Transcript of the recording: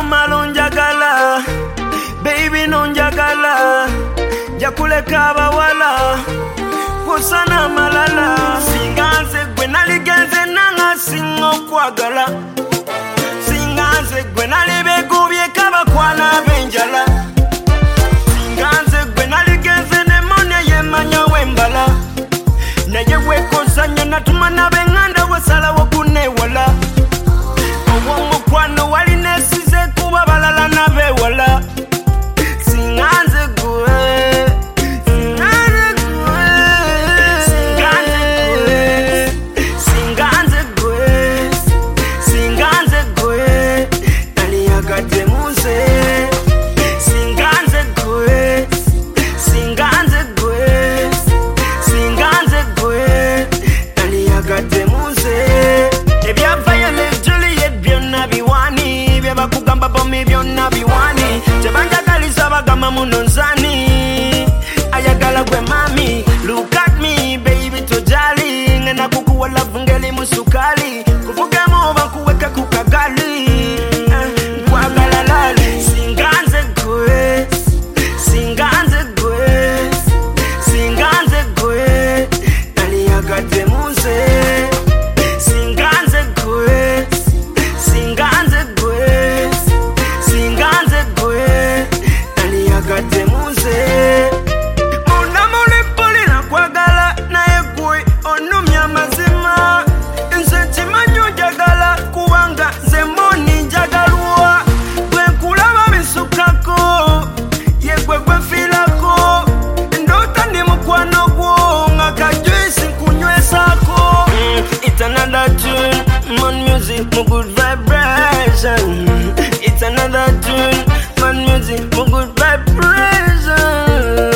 malunjagala baby nonjagala jakuleka abawala kusana malala singanze gwe naligenze nanga singa okwagala singanze gwe nalibegubye kabakwana benjala singanze gwe naligenze nemone yemanya wembala naye wekonsanya natuma nabenganda wasalawo kunewala owomukwano wali nesize kuba balala nabewala singanze gwe bakugamba bomi byonna biwani tebanjagaliza bagamba munonzani ayagala gwe mami look at me baby tojali ngena kukuwa love ngeli musukali kuvugemo oba kuweka kukagali kwagala lali singanze gwe singanze gwe singanze gwe naliyagadde munze singanze gwe singanze gwe singanze gwe naliyagadde munze munamulipulira kwagala naye gwe onumya mazima nze kimanyi ojagala kubanga nze moni njagalwa gwe nkulaba bisukako ye gwe gwefiirako ndoota ndi mukwano gwo nga kajwisi nkunywesako it's another tune mon music mu good vibration it's another tune mon music mu good vibration